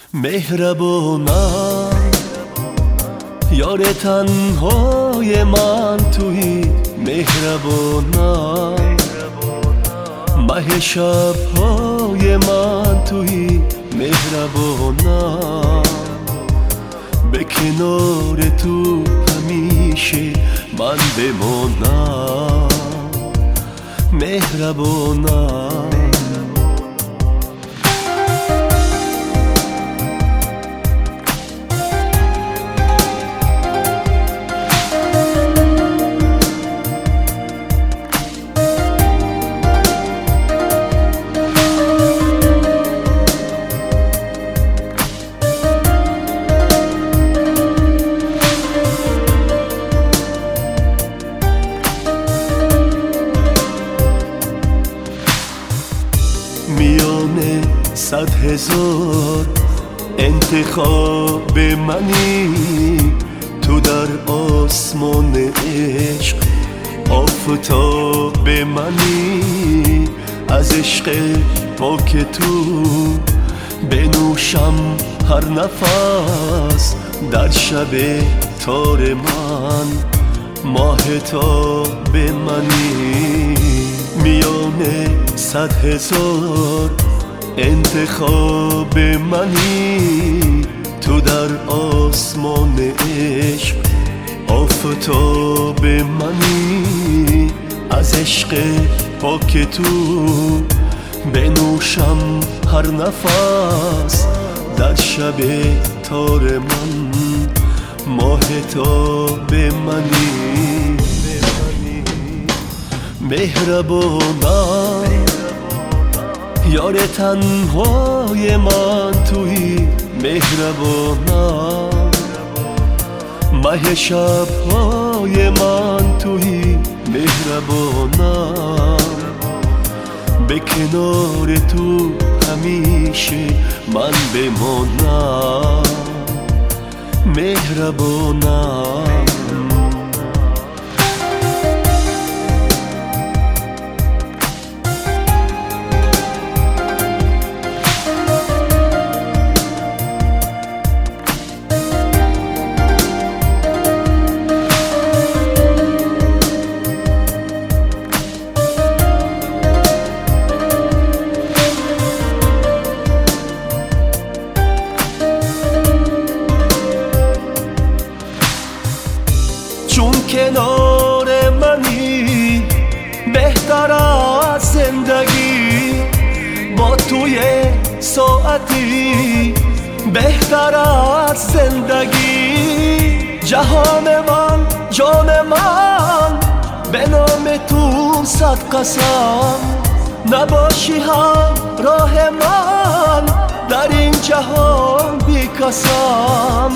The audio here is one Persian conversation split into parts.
مهربونم یار تنهای من تویی، مهربونم مه شب‌های من تویی، مهربونم به کنار تو همیشه من بمونم، مهربونم. میانه 100,000 انتخاب منی، تو در آسمان عشق آفتاب منی، از عشق پاک تو بنوشم هر نفس، در شب تار من ماهتاب منی. میانه 100,000 انتخاب منی، تو در آسمان عشق آفتاب منی، از عشق پاک تو بنوشم هر نفس، در شب تار من ماهتاب منی. مهربونم یار تنهای من تویی، مهربونم مه شب‌های من تویی، مهربونم به کنار تو همیشه من بمونم، مهربونم. چون کنار منی بهتر از زندگی، با توی ساعتی بهتر از زندگی، جهان من جان من به نام تو 100 قسم، نباشی هم راه من در این جهان بی کسم.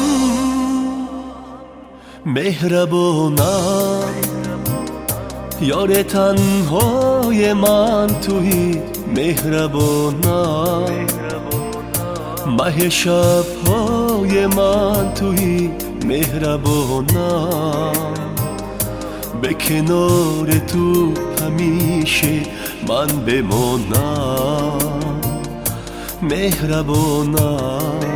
مهربونم یار تنهای من تویی، مهربونم مه شب‌های من تویی، مهربونم به کنار تو همیشه من بمونم، مهربونم.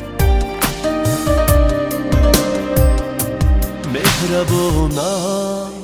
مهربونم